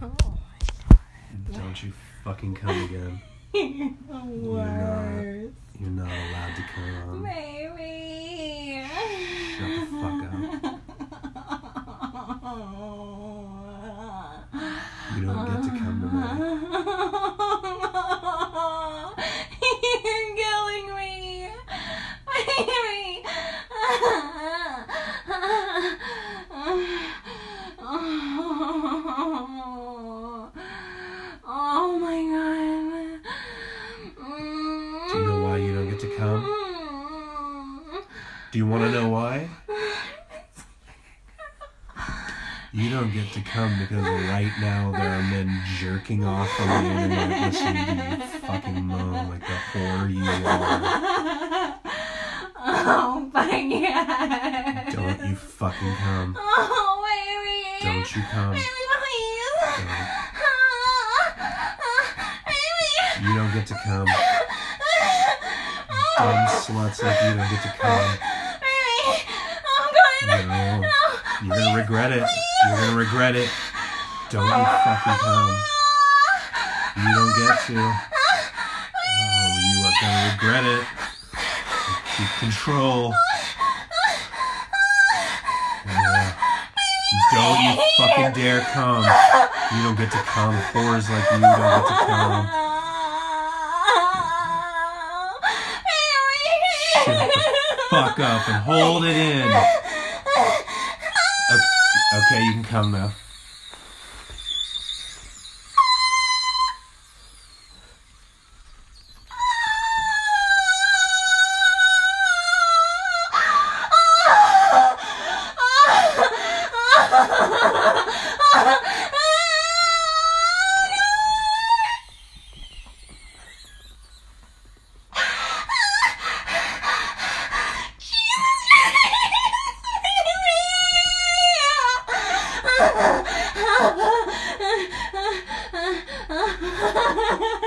Don't you fucking come again. You're the worst. You're not allowed to come. Baby. Shut the fuck up. You don't get to come tonight. You're killing me. Baby. Oh my god. Do you know why you don't get to come? Do you want to know why? You don't get to come because right now there are men jerking off on the internet listening to you fucking moan like the whore you are. Oh my god. Don't you fucking come. Oh baby. Don't you come. Baby, please. Don't. Baby. You don't get to come. Dumb sluts like you don't get to come. Baby. I'm going. No. No. You're gonna regret it. You're gonna regret it. Don't you fucking come. You don't get to. Oh, you are gonna regret it. Keep control. Yeah. Don't you fucking dare come. You don't get to come. Whores like you don't get to come. Shut the fuck up and hold it in. Okay, you can come now. Ha ha ha ha ha.